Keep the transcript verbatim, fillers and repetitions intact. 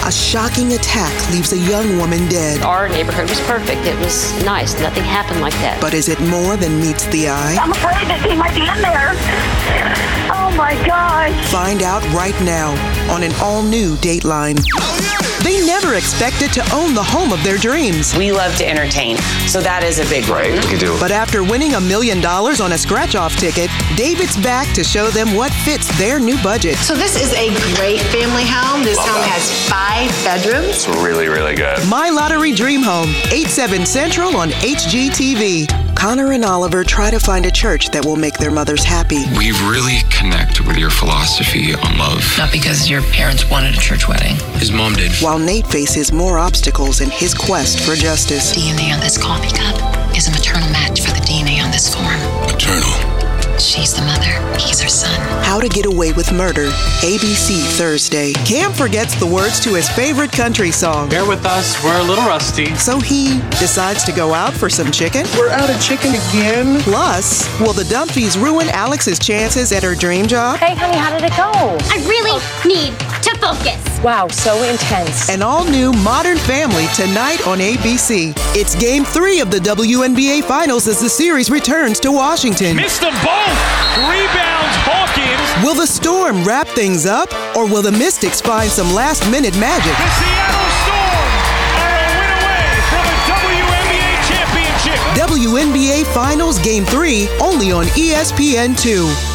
A shocking attack leaves a young woman dead. Our neighborhood was perfect. It was nice. Nothing happened like that. But is it more than meets the eye? I'm afraid that he might be in there. Oh my gosh. Find out right now on an all-new Dateline. They never expected to own the home of their dreams. We love to entertain, so that is a big right. We can do it. But after winning a million dollars on a scratch-off ticket, David's back to show them what fits their new budget. So this is a great family home. This Love home that. has five bedrooms. It's really, really good. My Lottery Dream Home, eight, seven Central on H G T V. Connor and Oliver try to find a church that will make their mothers happy. We really connect with your philosophy on love. Not because your parents wanted a church wedding. His mom did. While Nate faces more obstacles in his quest for justice. D N A on this coffee cup is a maternal match for the D N A on this form. Maternal. She's the mother. He's her son. How to Get Away with Murder, A B C Thursday. Cam forgets the words to his favorite country song. Bear with us, we're a little rusty. So he decides to go out for some chicken. We're out of chicken again. Plus, will the Dumfies ruin Alex's chances at her dream job? Hey, honey, how did it go? I really need to focus. Wow, so intense. An all-new Modern Family tonight on A B C. It's Game three of the W N B A Finals as the series returns to Washington. Missed them both! Rebounds, Hawkins! Will the Storm wrap things up, or will the Mystics find some last-minute magic? The Seattle Storm are a win away from a W N B A championship! W N B A Finals Game three, only on E S P N two.